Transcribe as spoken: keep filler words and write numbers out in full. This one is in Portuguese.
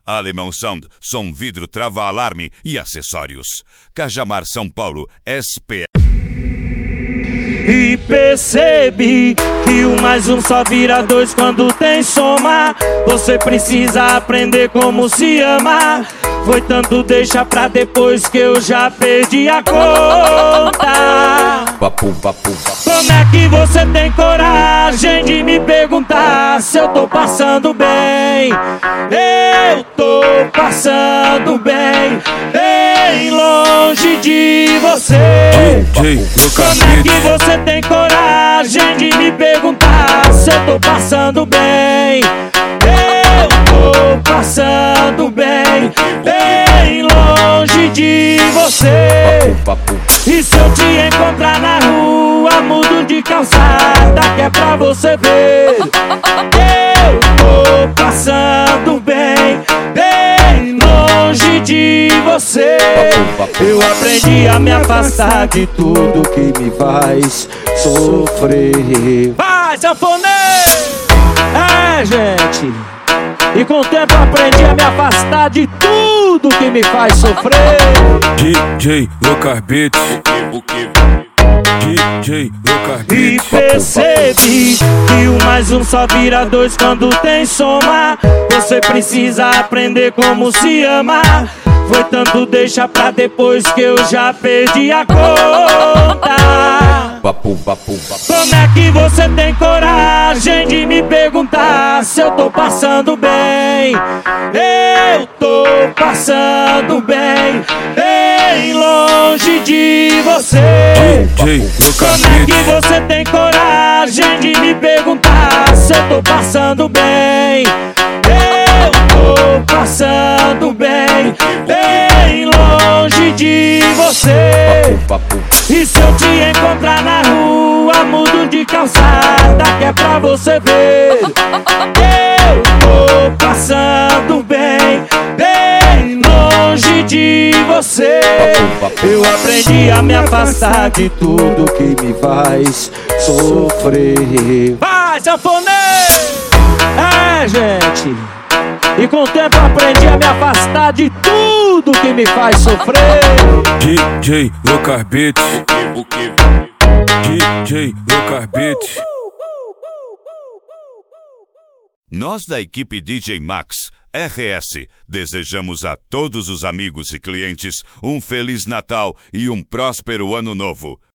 Alemão Sound, som vidro, trava-alarme e acessórios. Cajamar, São Paulo, S P. E percebi que o mais um só vira dois quando tem soma. Você precisa aprender como se ama. Foi tanto deixa pra depois que eu já perdi a conta. Papo, papo, papo. Como é que você tem coragem de me perguntar se eu tô passando bem? Eu tô passando bem, bem longe de você. Como é que você tem coragem de me perguntar se eu tô passando bem? Eu tô passando bem, bem longe de você. E se eu te encontrar na rua, mudo de calçada, que é pra você ver. Eu tô passando bem, bem longe de você. Eu aprendi a me afastar de tudo que me faz sofrer. Vai, sanfoneiro! É, gente. E com o tempo aprendi a me afastar de tudo que me faz sofrer. D J Locar Beats, D J Locar Beats. E percebi que o mais um só vira dois quando tem soma. Você precisa aprender como se ama. Foi tanto deixa pra depois que eu já perdi a conta. Papo, papo, papo. Como é que você tem coragem de me perguntar se eu tô passando bem? Eu tô passando bem, bem longe de você. Como é que você tem coragem de me perguntar se eu tô passando bem? Eu tô passando bem, bem longe de você. E se eu te encontrar na rua, mudo de calçada, que é pra você ver. Eu tô passando bem, bem longe de você. Eu aprendi a me afastar de tudo que me faz sofrer. Vai, sanfoneiro! É, gente. E com o tempo aprendi a me afastar de tudo que me faz sofrer. D J Locar Beats, D J Locar Beats. Nós da equipe D J Max R S desejamos a todos os amigos e clientes um Feliz Natal e um próspero Ano Novo.